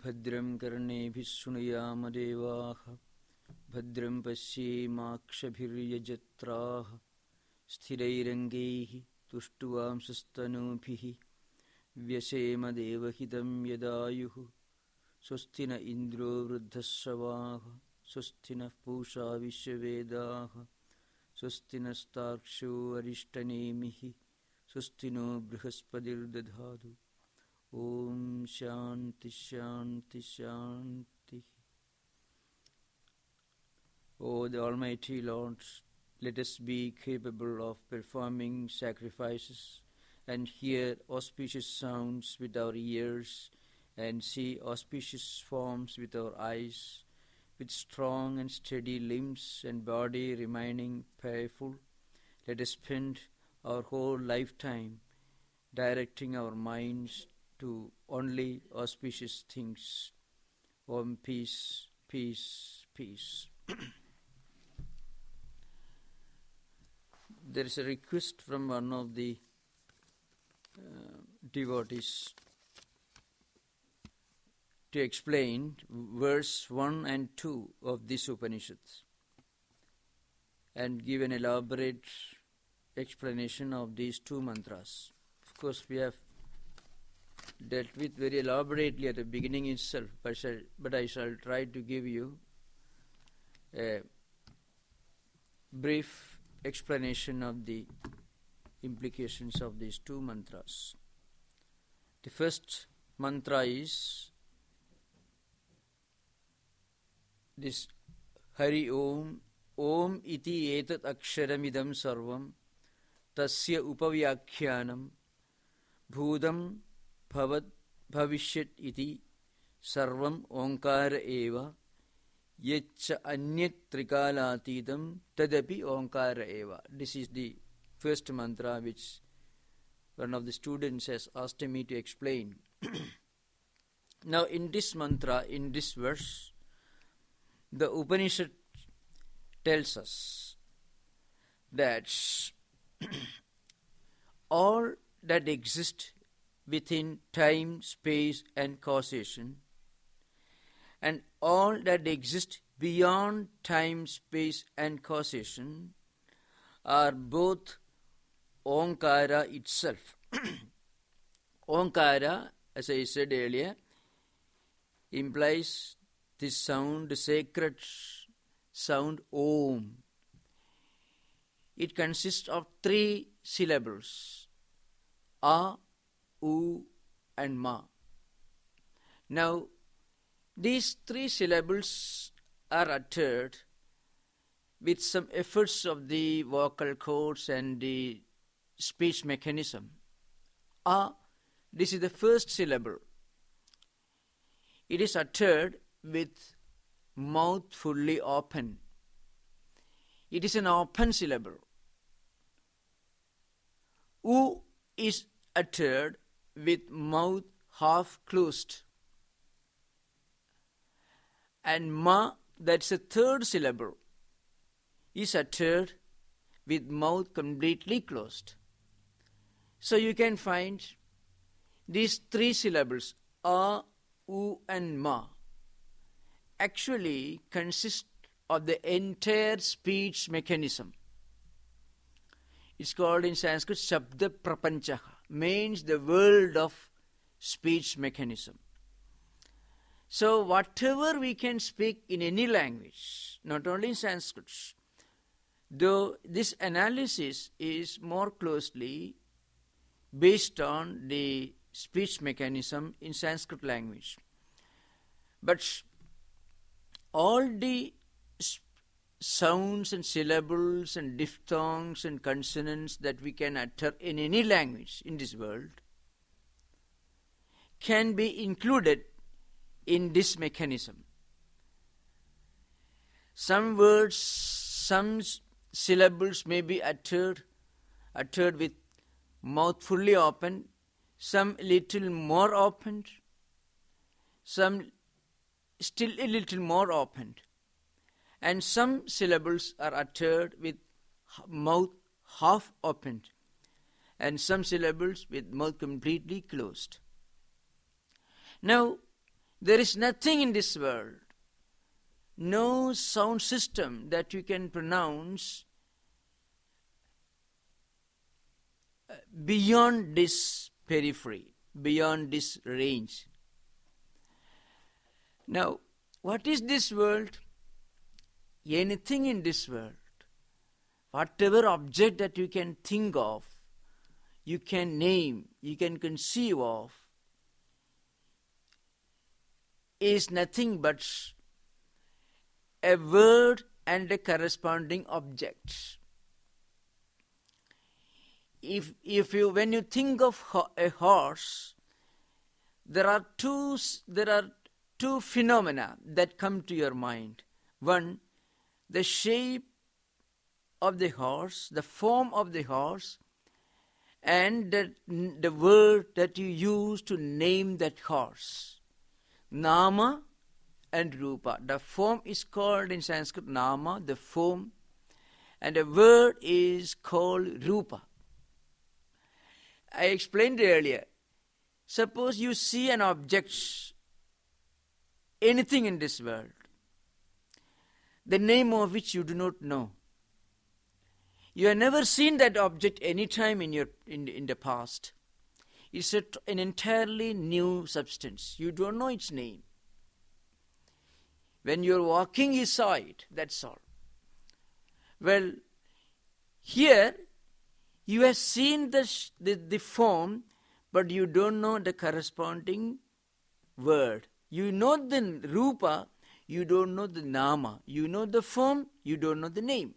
भद्रं कर्णेभिः शृणुयाम देवाः भद्रं पश्येमाक्षभिर्यजत्राः स्थिरैरङ्गैः तुष्टुवांसस्तनूभिः व्यसेम देवहितं यदायुः स्वस्ति न इन्द्रो वृद्धश्रवाः स्वस्ति नः पूषा विश्ववेदाः स्वस्ति नस्तार्क्ष्यो अरिष्टनेमिः स्वस्ति नो बृहस्पतिर्दधातु ॐ शान्ति शान्ति शान्ति. O the Almighty Lord, let us be capable of performing sacrifices and hear auspicious sounds with our ears and see auspicious forms with our eyes, with strong and steady limbs and body remaining powerful. Let us spend our whole lifetime directing our minds to only auspicious things. Om peace, peace, peace. There is a request from one of the devotees to explain verse 1 and 2 of this Upanishad and give an elaborate explanation of these two mantras. Of course, we have dealt with very elaborately at the beginning itself, but I shall try to give you a brief explanation of the implications of these two mantras. The first mantra is this Hari Om, Om iti etat aksharamidam sarvam tasya upavyakyanam bhudam bhavat bhavishyat iti sarvam onkara eva yaccha anyat trikalatidam tadapi onkara eva. This is the first mantra which one of the students has asked me to explain. Now in this mantra, in this verse, the Upanishad tells us that all that exists within time, space and causation and all that exists beyond time, space and causation are both Onkara itself. Onkara, as I said earlier, implies this sound, the sacred sound Om. It consists of 3 syllables, A, U and Ma. Now, these 3 syllables are uttered with some efforts of the vocal cords and the speech mechanism. A, this is the first syllable. It is uttered with mouth fully open. It is an open syllable. U is uttered with mouth half closed. And Ma, that's a third syllable, is uttered with mouth completely closed. So you can find these 3 syllables, A, U and Ma, actually consist of the entire speech mechanism. It's called in Sanskrit Shabda Prapanchaha, means the world of speech mechanism. So whatever we can speak in any language, not only in Sanskrit, though this analysis is more closely based on the speech mechanism in Sanskrit language. But all the sounds and syllables and diphthongs and consonants that we can utter in any language in this world can be included in this mechanism. Some words, some syllables may be uttered with mouth fully open, some little more opened, some still a little more opened, and some syllables are uttered with mouth half opened, and some syllables with mouth completely closed. Now, There is nothing in this world, no sound system that you can pronounce beyond this periphery, beyond this range. Now, what is this world? Anything in this world, whatever object that you can think of, you can name, you can conceive of, is nothing but a word and a corresponding object. When you think of a horse, there are two phenomena that come to your mind. One, the shape of the horse, the form of the horse, and the word that you use to name that horse. Nama and Rupa. The form is called in Sanskrit Nama, the form, and the word is called Rupa. I explained earlier, suppose you see an object, anything in this world, the name of which you do not know. You have never seen that object any time in the past. It's an entirely new substance. You don't know its name. When you're walking, you saw it. That's all. Well, here you have seen the form, but you don't know the corresponding word. You know the Rupa, you don't know the Nama. You know the form, you don't know the name.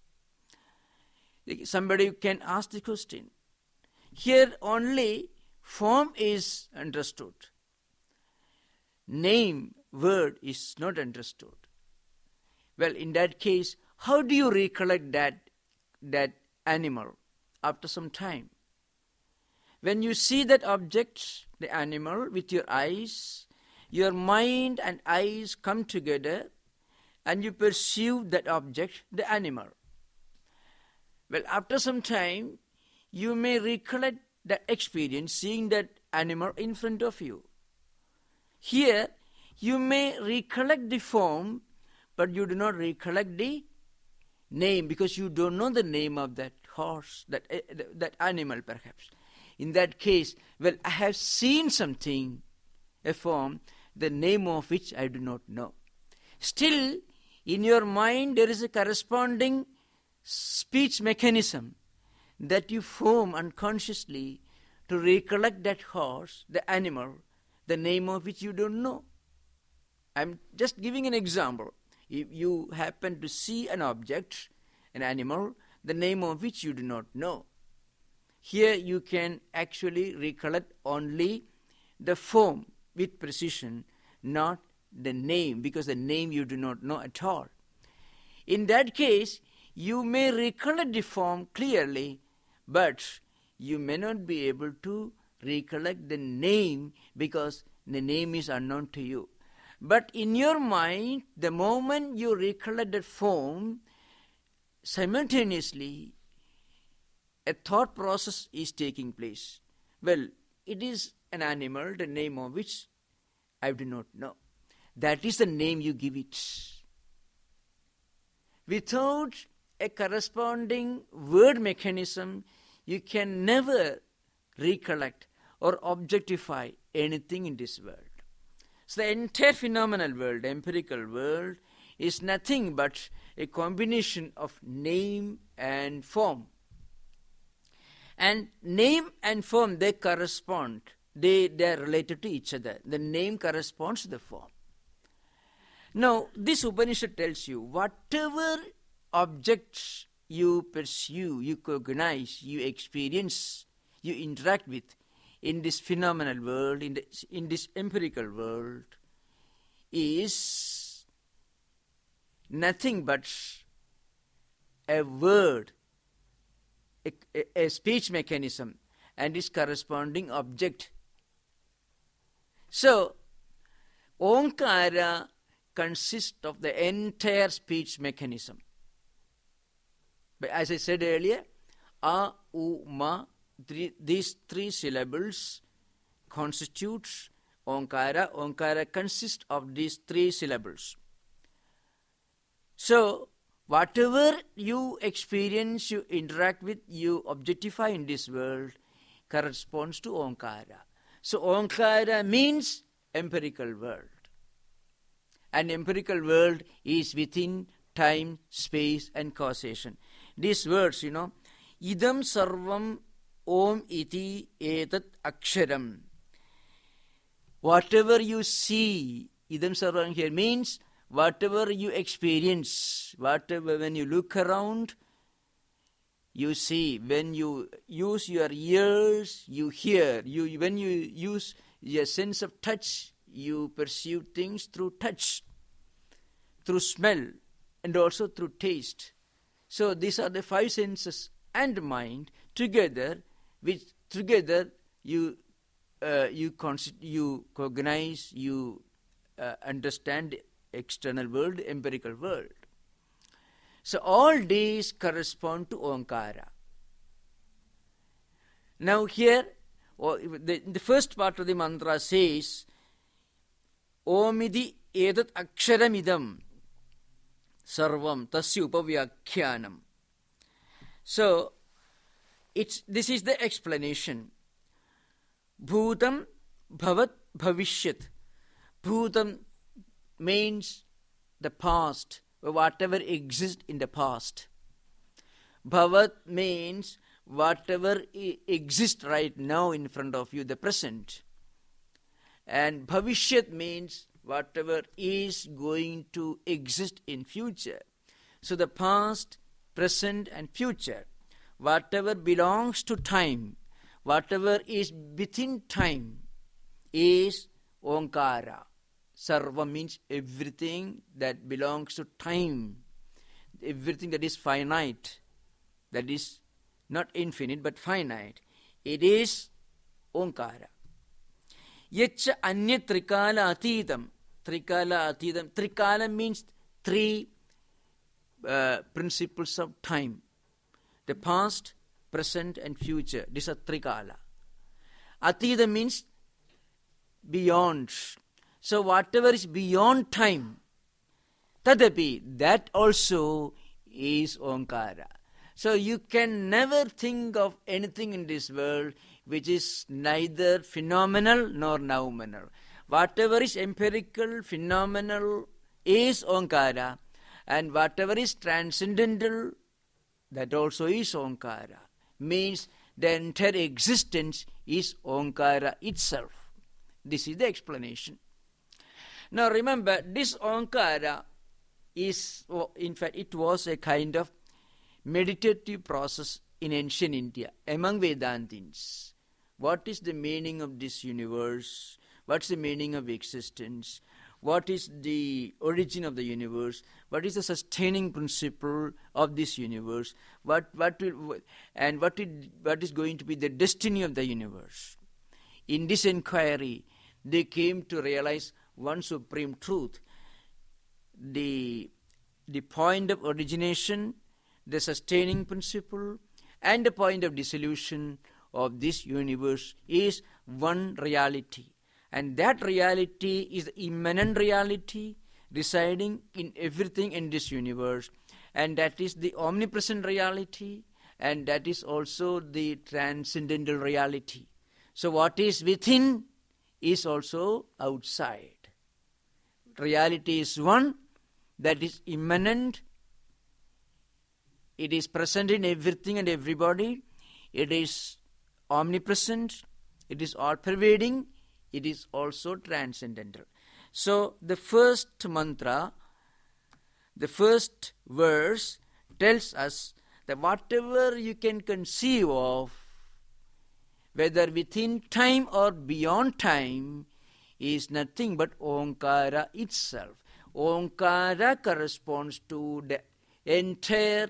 Somebody can ask the question. Here only form is understood. Name, word is not understood. Well, in that case, how do you recollect that animal after some time? When you see that object, the animal, with your eyes, your mind and eyes come together and you perceive that object, the animal. Well, after some time, you may recollect that experience, seeing that animal in front of you. Here, you may recollect the form, but you do not recollect the name, because you don't know the name of that horse, that animal perhaps. In that case, well, I have seen something, a form, the name of which I do not know. Still, in your mind, there is a corresponding speech mechanism that you form unconsciously to recollect that horse, the animal, the name of which you don't know. I'm just giving an example. If you happen to see an object, an animal, the name of which you do not know, here you can actually recollect only the form with precision, not the name, because the name you do not know at all. In that case, you may recollect the form clearly, but you may not be able to recollect the name because the name is unknown to you. But in your mind, the moment you recollect that form, simultaneously a thought process is taking place. Well, it is an animal, the name of which I do not know. That is the name you give it. Without a corresponding word mechanism, you can never recollect or objectify anything in this world. So the entire phenomenal world, the empirical world, is nothing but a combination of name and form. And name and form, they correspond. They are related to each other. The name corresponds to the form. Now, this Upanishad tells you, whatever objects you pursue, you cognize, you experience, you interact with in this phenomenal world, in this empirical world, is nothing but a word, a speech mechanism, and its corresponding object. So, Omkara consists of the entire speech mechanism. But as I said earlier, A, U, Ma, these three syllables constitute Onkara. Onkara consists of these 3 syllables. So, whatever you experience, you interact with, you objectify in this world corresponds to Onkara. So, Onkara means empirical world. An empirical world is within time, space and causation. These words, idam sarvam om iti etat aksharam. Whatever you see, idam sarvam here means whatever you experience, whatever, when you look around, you see. When you use your ears, you hear. When you use your sense of touch, you perceive things through touch, through smell, and also through taste. So these are the 5 senses and mind together, which together you cognize, you understand the external world, the empirical world. So all these correspond to Onkara. Now here, the first part of the mantra says, Omidi edat aksharamidam sarvam tasya upavyakhyanam. So, this is the explanation. Bhutam bhavat bhavishyat. Bhutam means the past, whatever exists in the past. Bhavat means whatever exists right now in front of you, the present. And bhavishyat means whatever is going to exist in future. So the past, present and future, whatever belongs to time, whatever is within time is Onkara. Sarva means everything that belongs to time, everything that is finite, that is not infinite but finite. It is Onkara. Yacha anya trikala atidam. Trikala atidam. Trikala means 3 principles of time. The past, present and future. These are trikala. Atidam means beyond. So whatever is beyond time, tadapi, that also is Onkara. So you can never think of anything in this world which is neither phenomenal nor nominal. Whatever is empirical, phenomenal is Onkara, and whatever is transcendental, that also is Onkara. Means the entire existence is Onkara itself. This is the explanation. Now remember, this Onkara is, in fact, it was a kind of meditative process in ancient India among Vedantins. What is the meaning of this universe? What's the meaning of existence? What is the origin of the universe? What is the sustaining principle of this universe? What is going to be the destiny of the universe? In this inquiry, they came to realize one supreme truth: the point of origination, the sustaining principle, and the point of dissolution of this universe is one reality. And that reality is the immanent reality residing in everything in this universe. And that is the omnipresent reality, and that is also the transcendental reality. So what is within is also outside. Reality is one, that is immanent. It is present in everything and everybody. It is omnipresent. It is all-pervading. It is also transcendental. So the first mantra, the first verse tells us that whatever you can conceive of, whether within time or beyond time, is nothing but Onkara itself. Onkara corresponds to the entire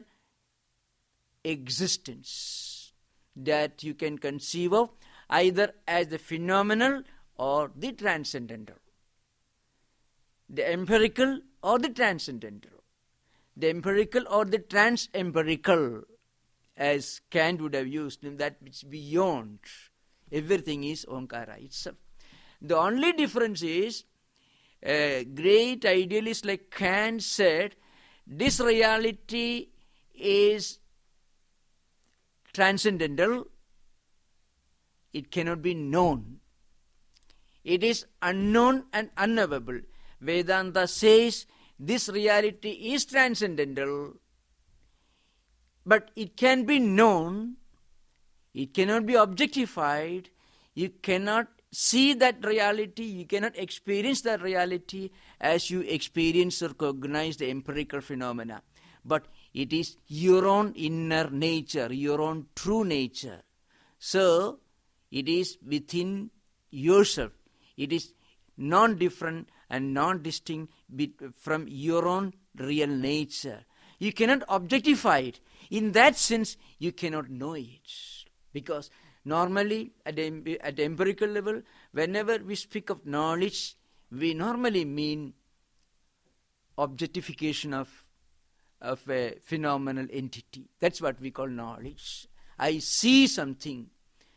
existence that you can conceive of, either as the phenomenal or the transcendental, the empirical or the transcendental, the empirical or the trans-empirical, as Kant would have used, that which beyond everything is Onkara itself. The only difference is, a great idealist like Kant said, this reality is transcendental. It cannot be known. It is unknown and unknowable. Vedanta says this reality is transcendental, but it can be known. It cannot be objectified. You cannot see that reality. You cannot experience that reality as you experience or cognize the empirical phenomena. But it is your own inner nature, your own true nature. So, it is within yourself. It is non-different and non-distinct from your own real nature. You cannot objectify it. In that sense, you cannot know it. Because normally, at empirical level, whenever we speak of knowledge, we normally mean objectification of a phenomenal entity. That's what we call knowledge. I see something.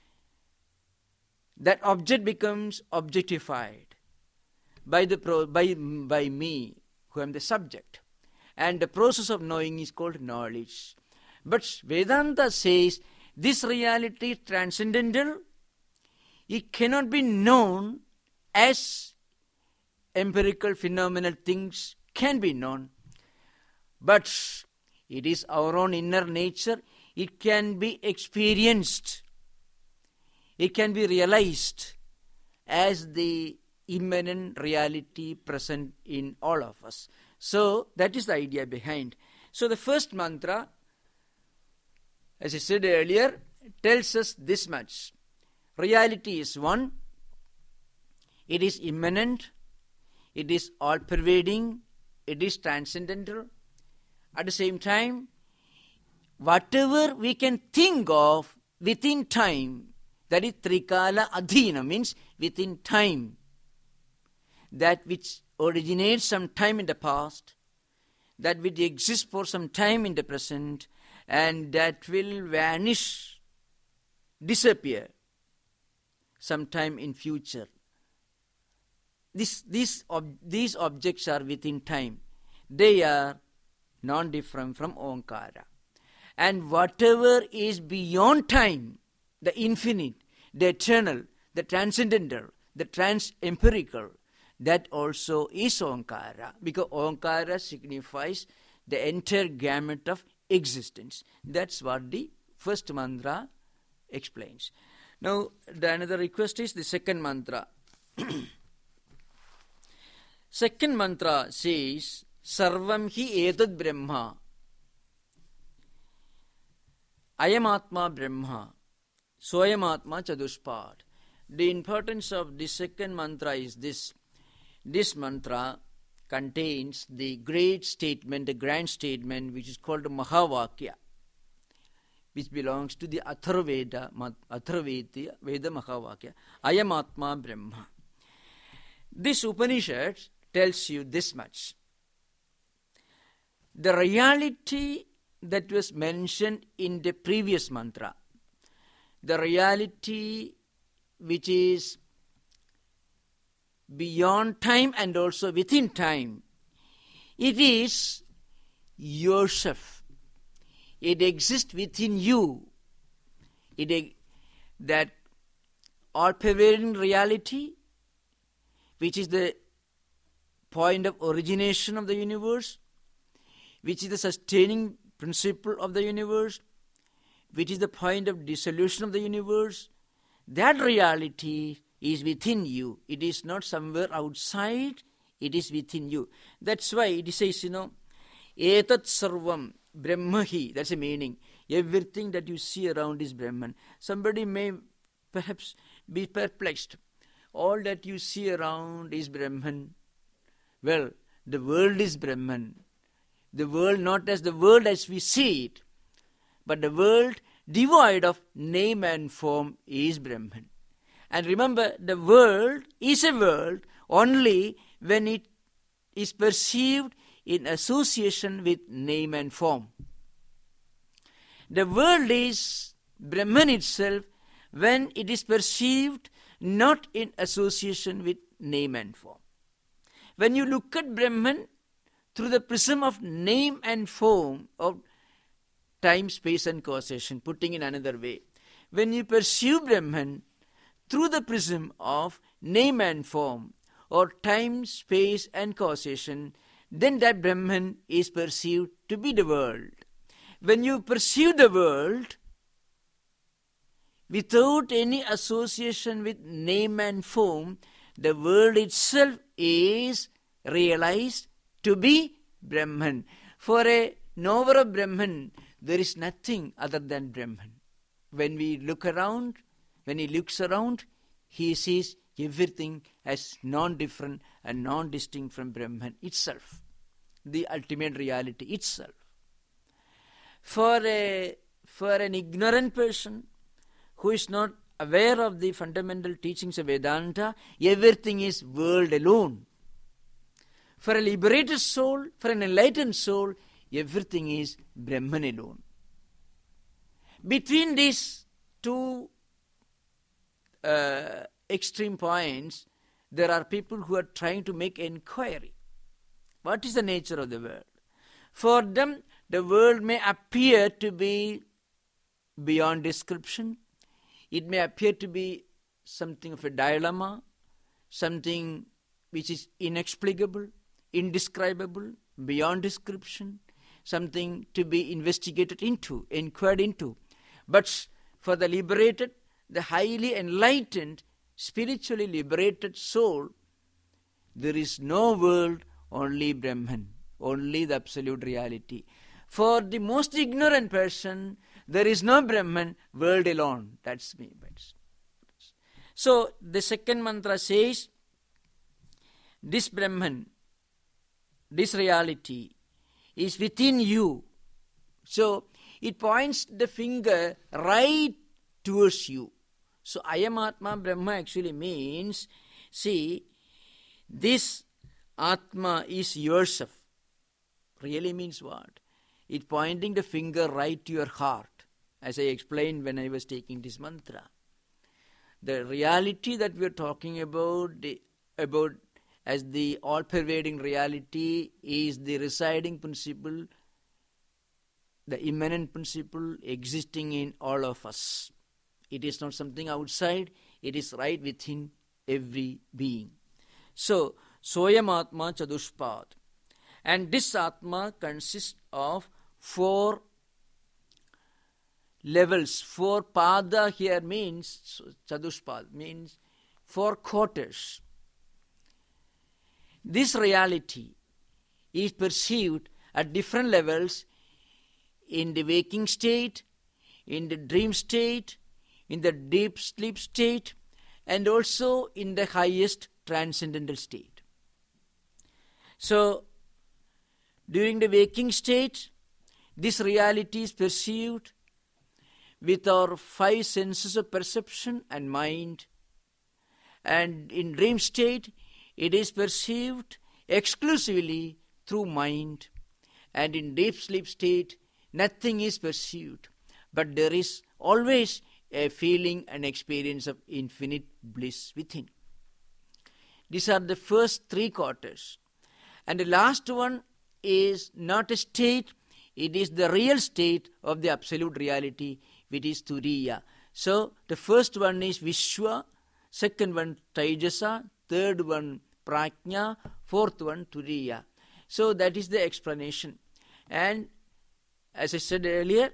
That object becomes objectified by me, who am the subject. And the process of knowing is called knowledge. But Vedanta says this reality is transcendental. It cannot be known as empirical phenomenal things can be known. But it is our own inner nature. It can be experienced. It can be realized as the immanent reality present in all of us. So that is the idea behind. So the first mantra, as I said earlier, tells us this much. Reality is one. It is immanent. It is all-pervading. It is transcendental. At the same time, whatever we can think of within time, that is Trikala Adhina, means within time. That which originates some time in the past, that which exists for some time in the present, and that will vanish, disappear sometime in future. These objects are within time. They are non-different from Omkara. And whatever is beyond time, the infinite, the eternal, the transcendental, the trans-empirical, that also is Omkara, because Omkara signifies the entire gamut of existence. That's what the first mantra explains. Now, another request is the second mantra. Second mantra says, Sarvam hi etad Brahma. Ayam Atma Brahma. Soyam Atma Chaduspad. The importance of the second mantra is this. This mantra contains the great statement, the grand statement, which is called Mahavakya, which belongs to the Atharvaveda Veda Mahavakya. Ayam Atma Brahma. This Upanishad tells you this much. The reality that was mentioned in the previous mantra, the reality which is beyond time and also within time, it is yourself. It exists within you. That all-pervading reality, which is the point of origination of the universe, which is the sustaining principle of the universe, which is the point of dissolution of the universe, that reality is within you. It is not somewhere outside, it is within you. That's why it says, Etat sarvam brahmahi. That's the meaning. Everything that you see around is Brahman. Somebody may perhaps be perplexed. All that you see around is Brahman. Well, the world is Brahman. The world not as the world as we see it, but the world devoid of name and form is Brahman. And remember, the world is a world only when it is perceived in association with name and form. The world is Brahman itself when it is perceived not in association with name and form. When you look at Brahman through the prism of name and form of time, space and causation, putting in another way, when you pursue Brahman through the prism of name and form or time, space and causation, then that Brahman is perceived to be the world. When you pursue the world without any association with name and form, the world itself is realized to be Brahman. For a knower of Brahman, there is nothing other than Brahman. When we look around, when he looks around, he sees everything as non-different and non-distinct from Brahman itself, the ultimate reality itself. For an ignorant person who is not aware of the fundamental teachings of Vedanta, everything is world alone. For a liberated soul, for an enlightened soul, everything is Brahman alone. Between these two extreme points, there are people who are trying to make inquiry. What is the nature of the world? For them, the world may appear to be beyond description. It may appear to be something of a dilemma, something which is inexplicable, indescribable, beyond description, something to be investigated into, inquired into. But for the liberated, the highly enlightened, spiritually liberated soul, there is no world, only Brahman, only the absolute reality. For the most ignorant person, there is no Brahman, world alone. That's me. So the second mantra says, this Brahman, this reality is within you. So it points the finger right towards you. So Ayam Atma Brahma actually means, see, this Atma is yourself. Really means what? It pointing the finger right to your heart, as I explained when I was taking this mantra. The reality that we are talking about as the all-pervading reality is the residing principle, the immanent principle existing in all of us. It is not something outside, it is right within every being. So, Soyam Atma Chadushpad. And this Atma consists of 4 levels. 4 pada here means, Chadushpad means 4 quarters. This reality is perceived at different levels in the waking state, in the dream state, in the deep sleep state, and also in the highest transcendental state. So, during the waking state, this reality is perceived with our 5 senses of perception and mind. And in dream state, it is perceived exclusively through mind. And in deep sleep state, nothing is perceived. But there is always a feeling and experience of infinite bliss within. These are the first 3 quarters. And the last one is not a state, it is the real state of the absolute reality, which is Turiya. So, the first one is Vishwa, second one Taijasa, third one Prajna, fourth one Turiya. So, that is the explanation. And as I said earlier,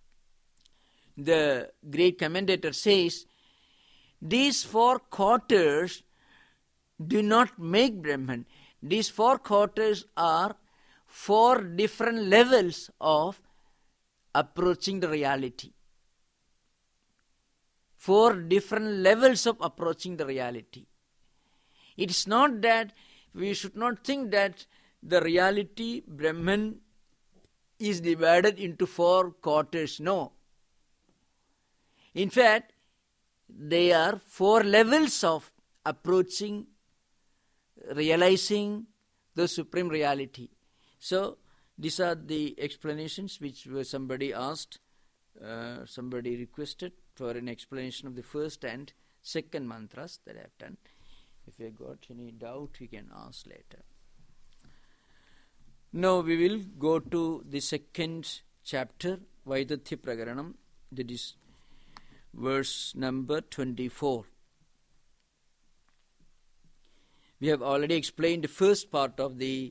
the great commentator says, these 4 quarters do not make Brahman. These 4 quarters are 4 different levels of approaching the reality. 4 different levels of approaching the reality. It is not that we should not think that the reality, Brahman, is divided into 4 quarters. No. In fact, they are 4 levels of approaching, realizing the supreme reality. So, these are the explanations which somebody asked, somebody requested for an explanation of the first and second mantras that I have done. If you got any doubt, you can ask later. Now we will go to the second chapter, Vaidathya Prakaranam, that is verse number 24. We have already explained the first part of this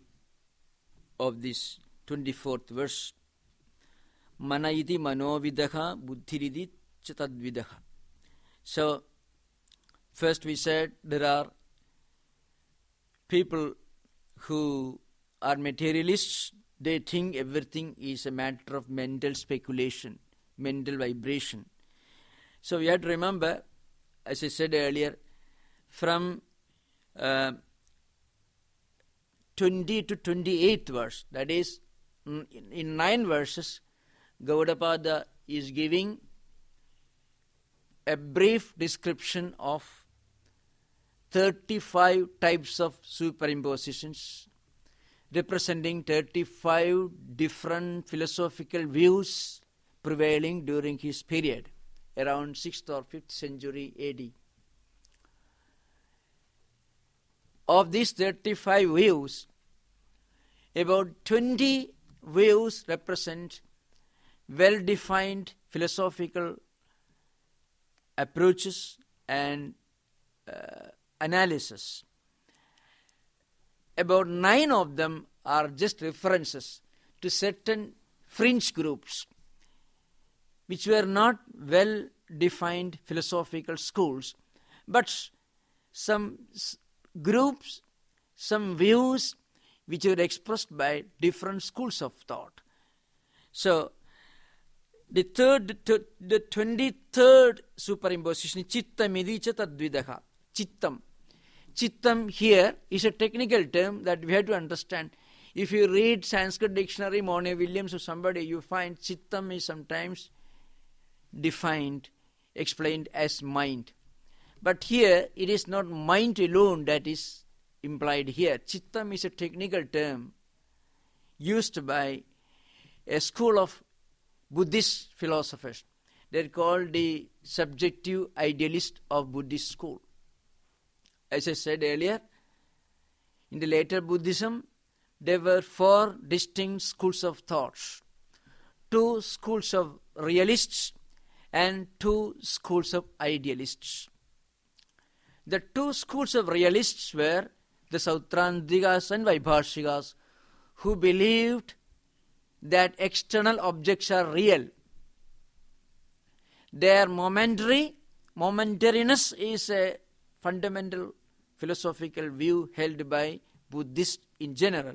24th verse. Mana iti manovidaha buddhiridi chatadvidaha. So, first we said there are people who are materialists. They think everything is a matter of mental speculation, mental vibration. So we have to remember, as I said earlier, from 20 to 28th verse, that is, in 9 verses, Gaudapada is giving a brief description of 35 types of superimpositions, representing 35 different philosophical views prevailing during his period, around 6th or 5th century AD. Of these 35 views, about 20 views represent well-defined philosophical approaches and analysis. About 9 of them are just references to certain fringe groups which were not well-defined philosophical schools, but some groups, some views which were expressed by different schools of thought. So, the 23rd superimposition, Chittamidi Chatadvidaha. Chittam. Chittam here is a technical term that we have to understand. If you read Sanskrit dictionary, Mone Williams or somebody, you find Chittam is sometimes defined, explained as mind. But here, it is not mind alone that is implied here. Chittam is a technical term used by a school of Buddhist philosophers. They are called the subjective idealist of Buddhist school. As I said earlier, in the later Buddhism, there were 4 distinct schools of thoughts. 2 schools of realists and 2 schools of idealists. The 2 schools of realists were the Sautrantikas and Vaibhashikas, who believed that external objects are real. Their momentariness is a fundamental philosophical view held by Buddhists in general.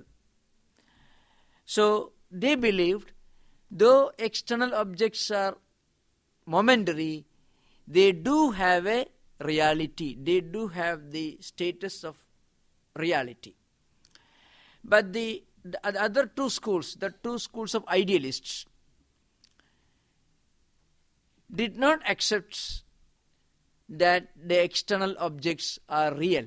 So they believed, though external objects are momentary, they do have a reality. They do have the status of reality. But the other 2 schools, the 2 schools of idealists, did not accept that the external objects are real.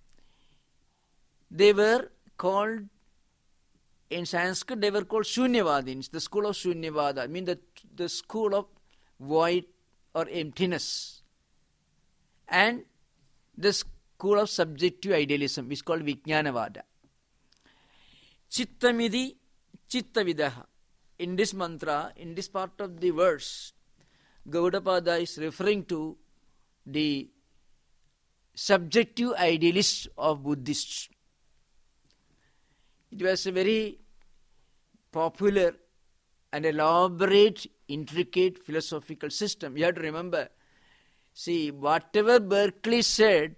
They were called, in Sanskrit, they were called Shunyavadins, the school of Shunyavada, I mean the school of void or emptiness. And the school of subjective idealism is called Vijnanavada. Chittamidi Chittavidaha. In this mantra, in this part of the verse, Gaudapada is referring to the subjective idealists of Buddhists. It was a very popular and elaborate, intricate philosophical system. You have to remember, see, whatever Berkeley said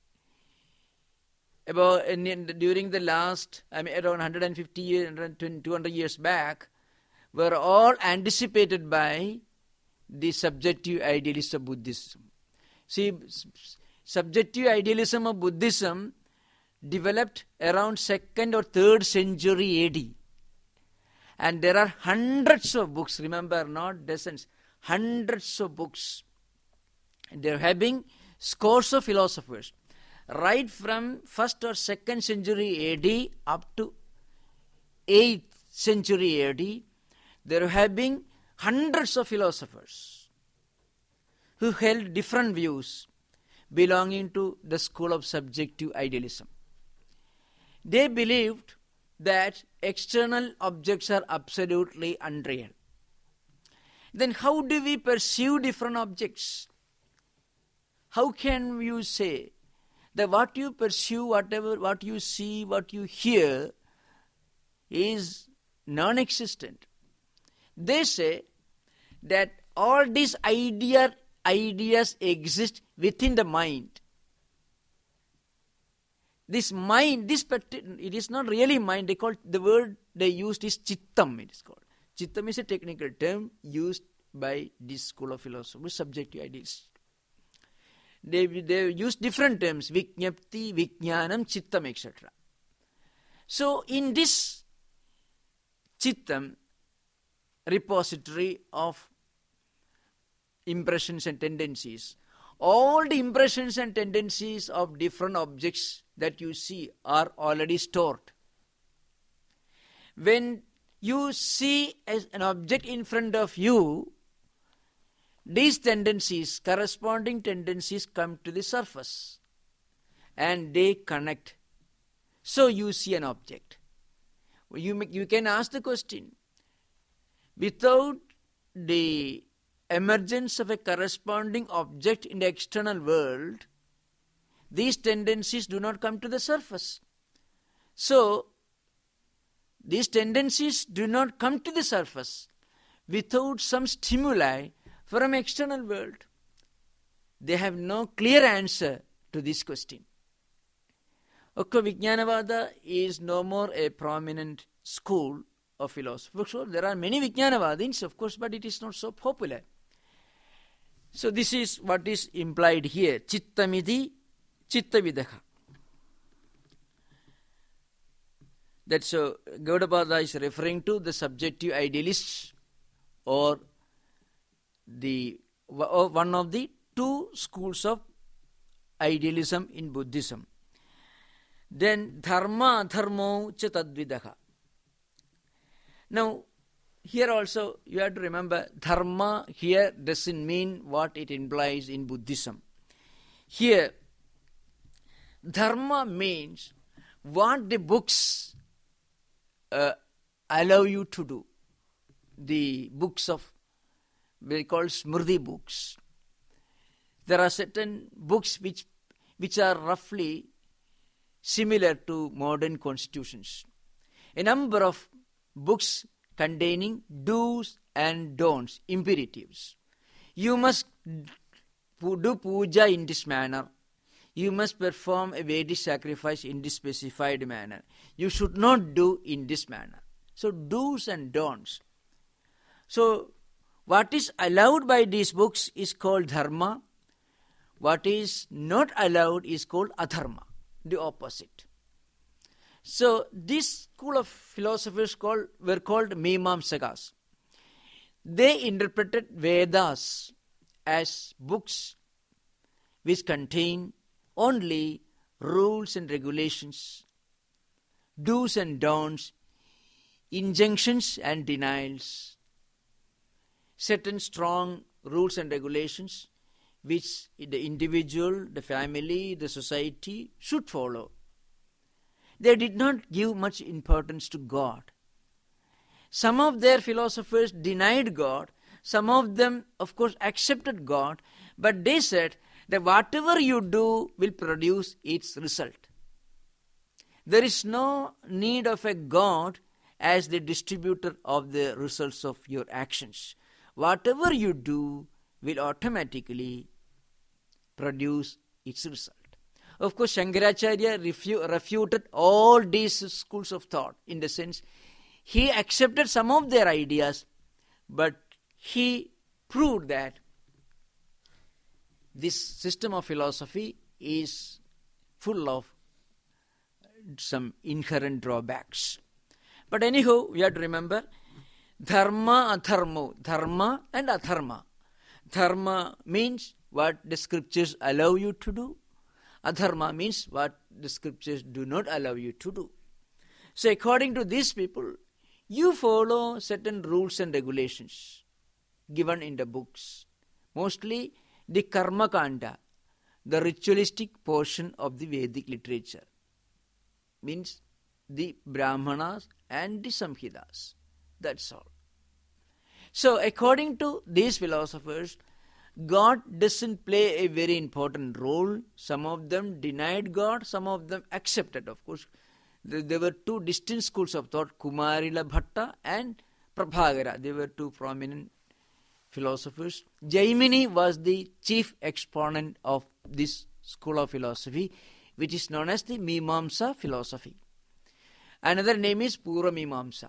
about during the last, around 150 years, 200 years back, were all anticipated by the subjective idealists of Buddhism. See, subjective idealism of Buddhism developed around 2nd or 3rd century AD. And there are hundreds of books, remember, not dozens, hundreds of books. And they are having scores of philosophers. Right from 1st or 2nd century AD up to 8th century AD, there have been hundreds of philosophers who held different views belonging to the school of subjective idealism. They believed that external objects are absolutely unreal. Then how do we perceive different objects? How can you say that what you perceive, what you see, what you hear is non-existent? They say that all these ideas exist within the mind. This mind, it is not really mind. The word they used is chittam, it is called. Chittam is a technical term used by this school of philosophy, subjective ideas. They use different terms, vijñapti, vijñanam, chittam, etc. So in this chittam, repository of impressions and tendencies, all the impressions and tendencies of different objects that you see are already stored. When you see as an object in front of you, these tendencies, corresponding tendencies, come to the surface and they connect. So you see an object. You can ask the question, without the emergence of a corresponding object in the external world, these tendencies do not come to the surface. So, these tendencies do not come to the surface without some stimuli from external world. They have no clear answer to this question. Okay, Vijnanavada is no more a prominent school of philosophy. For sure, there are many Vijnanavadins, of course, but it is not so popular. So this is what is implied here. Chittamidi chittavidaha. That's so Gaudapada is referring to the subjective idealists or one of the two schools of idealism in Buddhism. Then dharma adharmo cha tadvidaha. Now, here also you have to remember, dharma here doesn't mean what it implies in Buddhism. Here, dharma means what the books allow you to do. The books of, we call Smriti books. There are certain books which are roughly similar to modern constitutions. A number of books containing do's and don'ts, imperatives. You must do puja in this manner. You must perform a Vedic sacrifice in this specified manner. You should not do in this manner. So do's and don'ts. So what is allowed by these books is called dharma. What is not allowed is called adharma, the opposite. So this school of philosophers were called Mimamsakas. They interpreted Vedas as books which contain only rules and regulations, do's and don'ts, injunctions and denials, certain strong rules and regulations which the individual, the family, the society should follow. They did not give much importance to God. Some of their philosophers denied God. Some of them, of course, accepted God. But they said that whatever you do will produce its result. There is no need of a God as the distributor of the results of your actions. Whatever you do will automatically produce its result. Of course, Shankaracharya refuted all these schools of thought in the sense he accepted some of their ideas, but he proved that this system of philosophy is full of some inherent drawbacks. But anyhow, we have to remember dharma, adharma, dharma and adharma. Dharma means what the scriptures allow you to do. Adharma means what the scriptures do not allow you to do. So according to these people, you follow certain rules and regulations given in the books. Mostly the karma kanda, the ritualistic portion of the Vedic literature. Means the Brahmanas and the Samhitas. That's all. So according to these philosophers, God doesn't play a very important role. Some of them denied God, some of them accepted. Of course, there were two distinct schools of thought, Kumarila Bhatta and Prabhakara. They were two prominent philosophers. Jaimini was the chief exponent of this school of philosophy, which is known as the Mimamsa philosophy. Another name is Purva Mimamsa.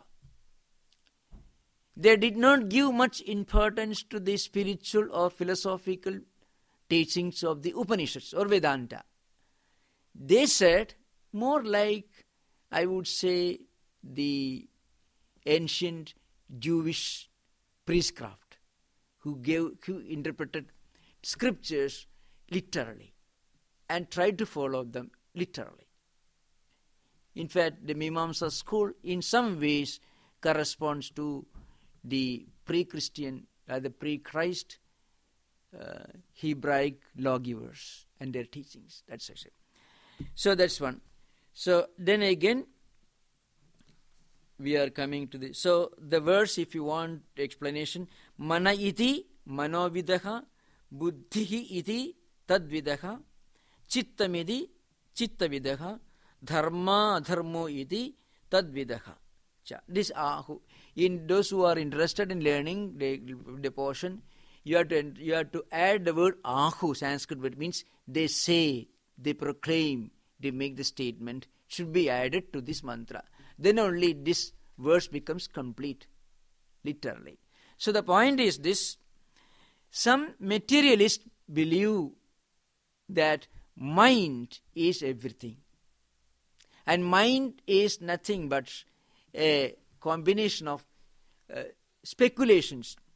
They did not give much importance to the spiritual or philosophical teachings of the Upanishads or Vedanta. They said more like, I would say, the ancient Jewish priestcraft who interpreted scriptures literally and tried to follow them literally. In fact, the Mimamsa school in some ways corresponds to the pre-Christian, the pre-Christ Hebraic lawgivers and their teachings. That's actually. So that's one. So then again, we are coming to this. So the verse, if you want explanation, mana iti manovidaha buddhihi iti tadvidaha chittamidi chittavidaha dharma dharmo iti tadvidaha. This ahu. In those who are interested in learning the portion, you have to add the word ahu, Sanskrit word, means they say, they proclaim, they make the statement, should be added to this mantra. Then only this verse becomes complete, literally. So the point is this: some materialists believe that mind is everything, and mind is nothing but a combination of speculations.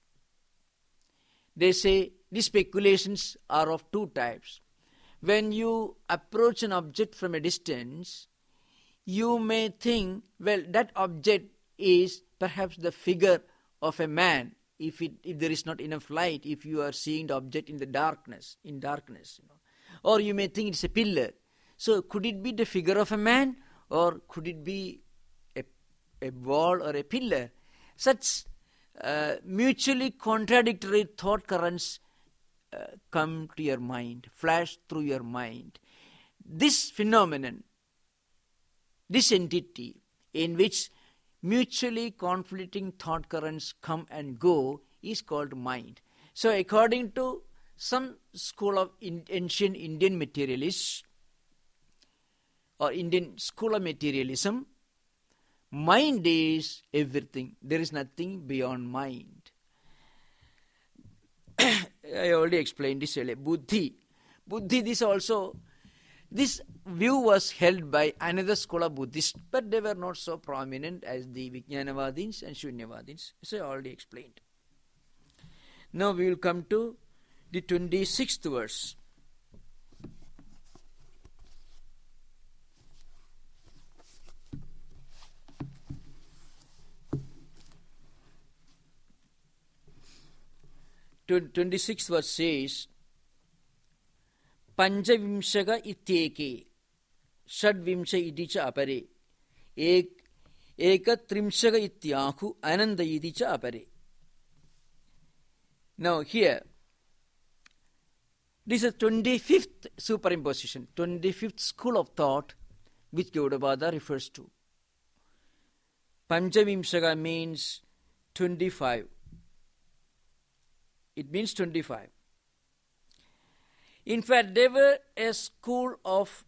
They say these speculations are of two types. When you approach an object from a distance, you may think, well, that object is perhaps the figure of a man. If there is not enough light, if you are seeing the object in darkness, or you may think it's a pillar. So could it be the figure of a man, or could it be a wall or a pillar? Such mutually contradictory thought currents come to your mind, flash through your mind. This phenomenon, this entity in which mutually conflicting thought currents come and go is called mind. So according to some school of ancient Indian materialists or Indian school of materialism, mind is everything. There is nothing beyond mind. I already explained this earlier. Buddhi, this view was held by another school of Buddhists, but they were not so prominent as the Vijnanavadins and Shunyavadins. So I already explained. Now we will come to the 26th verse. The 26th verse says, Panjavimshaga ityeke Shadvimsha idicha apare Eka trimshaga ityahu Ananda idicha apare. Now here, this is 25th superimposition, 25th school of thought which Gaudapada refers to. Panjavimshaga means 25. It means 25. In fact, they were a school of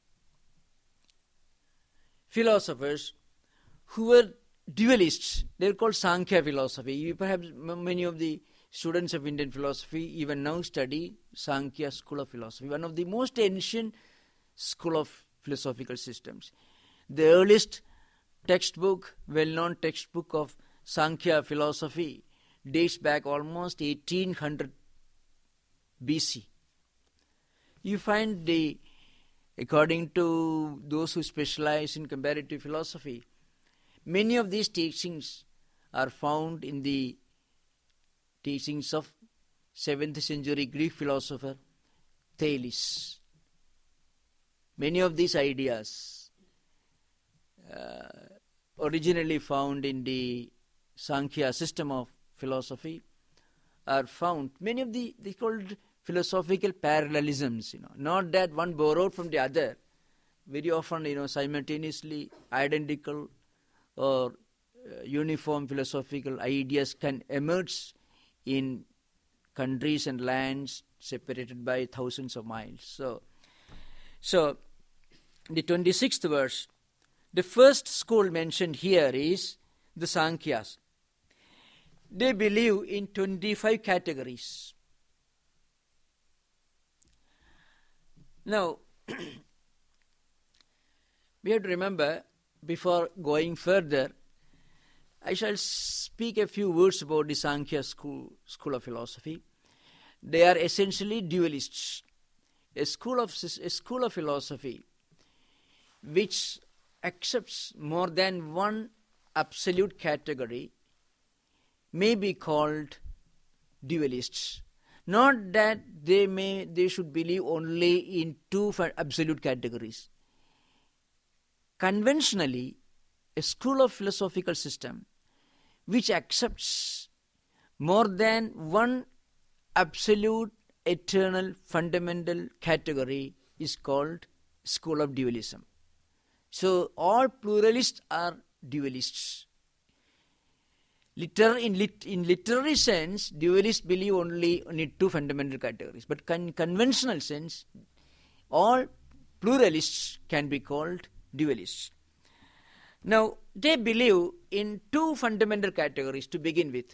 philosophers who were dualists. They were called Sankhya philosophy. Perhaps many of the students of Indian philosophy even now study Sankhya school of philosophy, one of the most ancient school of philosophical systems. The earliest textbook, well-known textbook of Sankhya philosophy dates back almost 1800 BC. You find according to those who specialize in comparative philosophy, many of these teachings are found in the teachings of 7th century Greek philosopher Thales. Many of these ideas originally found in the Sankhya system of philosophy are found. Many of they called philosophical parallelisms, not that one borrowed from the other. Very often, simultaneously identical or uniform philosophical ideas can emerge in countries and lands separated by thousands of miles. So the 26th verse, the first school mentioned here is the Sankhyas. They believe in 25 categories. Now, we have to remember, before going further, I shall speak a few words about the Sankhya school of philosophy. They are essentially dualists. A school of philosophy which accepts more than one absolute category may be called dualists. Not that they should believe only in two absolute categories. Conventionally, a school of philosophical system which accepts more than one absolute, eternal, fundamental category is called school of dualism. So all pluralists are dualists. In literary sense, dualists believe only in two fundamental categories. But conventional sense, all pluralists can be called dualists. Now, they believe in two fundamental categories to begin with.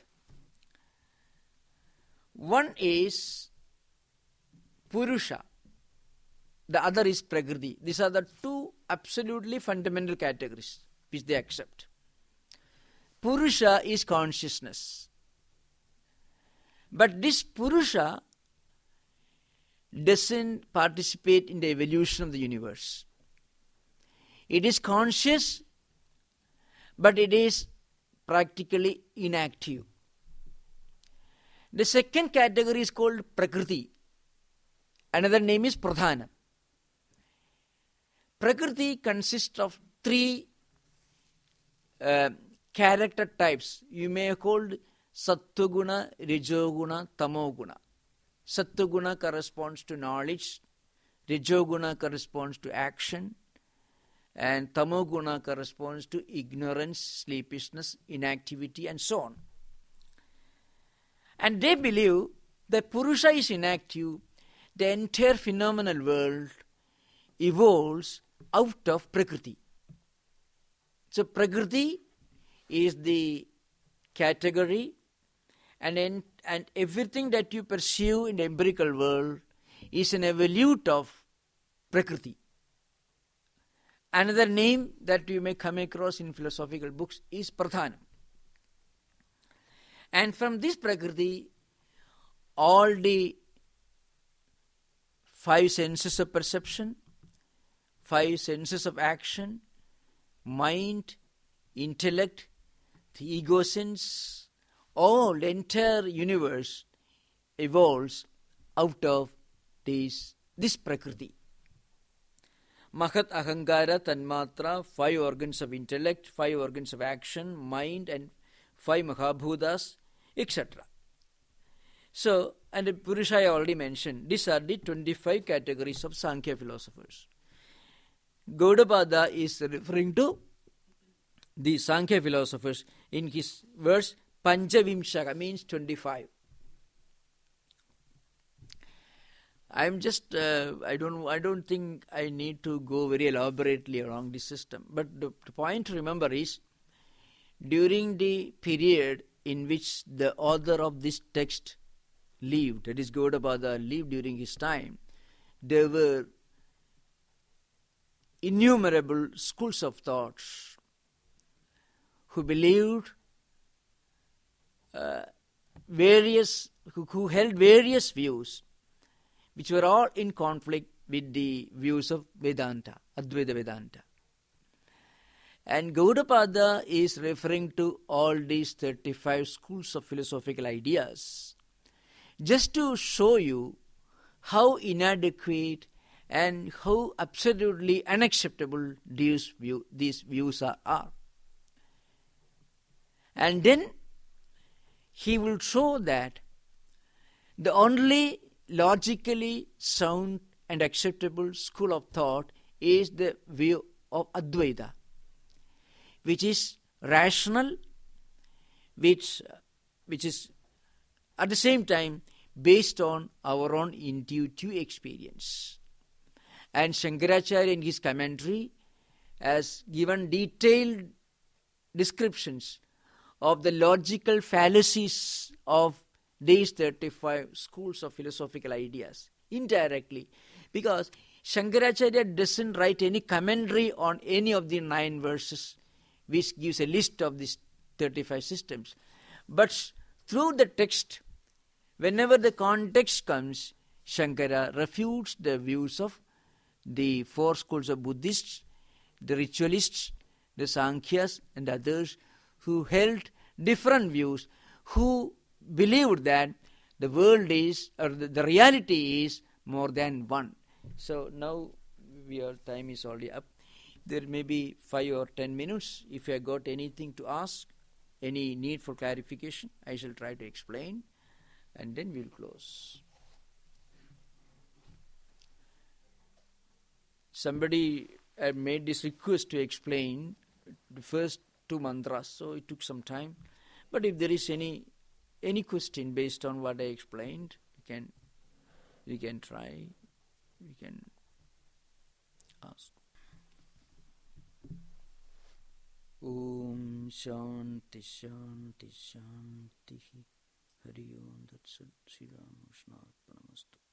One is Purusha, the other is Prakriti. These are the two absolutely fundamental categories which they accept. Purusha is consciousness. But this Purusha doesn't participate in the evolution of the universe. It is conscious, but it is practically inactive. The second category is called Prakriti. Another name is Pradhana. Prakriti consists of three character types. You may have called Sattva-guna, Rajo-guna, Tamo-guna. Sattva-guna corresponds to knowledge, Rajo-guna corresponds to action, and Tamo-guna corresponds to ignorance, sleepishness, inactivity, and so on. And they believe that Purusha is inactive, the entire phenomenal world evolves out of Prakriti. So Prakriti is the category, and everything that you perceive in the empirical world is an evolute of Prakriti. Another name that you may come across in philosophical books is Pradhana. And from this Prakriti, all the five senses of perception, five senses of action, mind, intellect, the ego sense, all the entire universe evolves out of this Prakriti. Mahat, Ahankara, Tanmatra, five organs of intellect, five organs of action, mind, and five Mahabhutas, etc. So, and the Purusha I already mentioned, these are the 25 categories of Sankhya philosophers. Gaudapada is referring to the Sankhya philosophers in his verse Panchavimshaka, means 25. I don't think I need to go very elaborately along this system. But the point to remember is, during the period in which the author of this text lived, that is Gaudapada lived during his time, there were innumerable schools of thoughts who believed who held various views which were all in conflict with the views of Vedanta, Advaita Vedanta. And Gaudapada is referring to all these 35 schools of philosophical ideas just to show you how inadequate and how absolutely unacceptable these views are. And then he will show that the only logically sound and acceptable school of thought is the view of Advaita, which is rational, which is at the same time based on our own intuitive experience. And Shankaracharya in his commentary has given detailed descriptions of the logical fallacies of these 35 schools of philosophical ideas, indirectly, because Shankaracharya doesn't write any commentary on any of the 9 verses which gives a list of these 35 systems. But through the text, whenever the context comes, Shankara refutes the views of the 4 schools of Buddhists, the ritualists, the Sankhyas and others who held different views, who believed that the world is, or the reality is more than one. So now your time is already up. There may be 5 or 10 minutes. If you have got anything to ask, any need for clarification, I shall try to explain, and then we'll close. Somebody had made this request to explain the first 2 mantras, so it took some time. But if there is any question based on what I explained, we can try, we can ask. Om Shanti Shanti Shanti Hari Om Tat Sat Sri Ramakrishna Arpanamastu.